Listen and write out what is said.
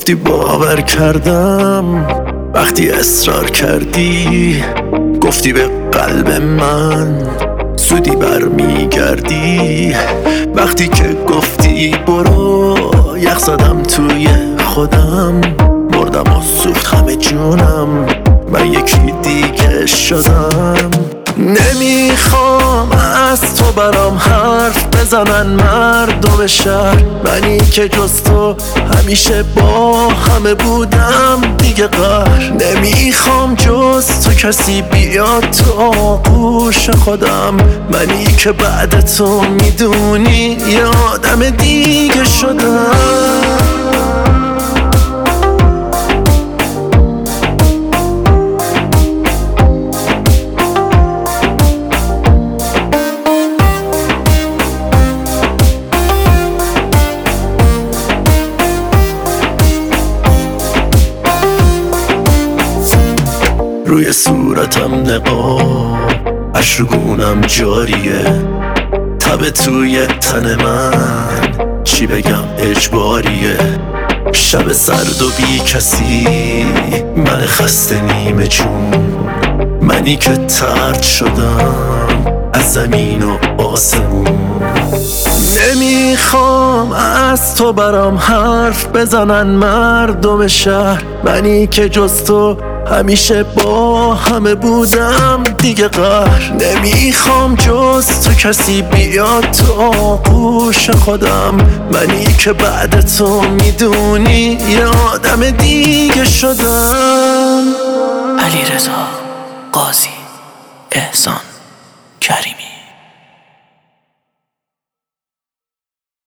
گفتی باور کردم وقتی اصرار کردی، گفتی به قلب من زودی برمیگردی. وقتی که گفتی برو یخ زدم توی خودم، مردم و سوخت همه جونم، من یکی دیگه شدم. نمیخوام از تو برام حرف بزنن مردم شهر، منی که جز تو همیشه با همه بودم دیگه قهر. نمیخوام جز تو کسی بیاد تو آغوش خودم، منی که بعد تو میدونی یه آدم دیگه شدم. روی صورتم نقاب اشرگونم جاریه، تب توی تن من چی بگم اجباریه. شب سرد و بی کسی، من خسته نیمه جون، منی که طرد شدم از زمین و آسمون. نمیخوام از تو برام حرف بزنن مردم شهر، منی که جز تو همیشه با همه بودم دیگه قهر. نمیخوام جز تو کسی بیاد تو آغوش خودم، منی که بعد تو میدونی یه آدم دیگه شدم. علیرضا قاضی، احسان کریمی.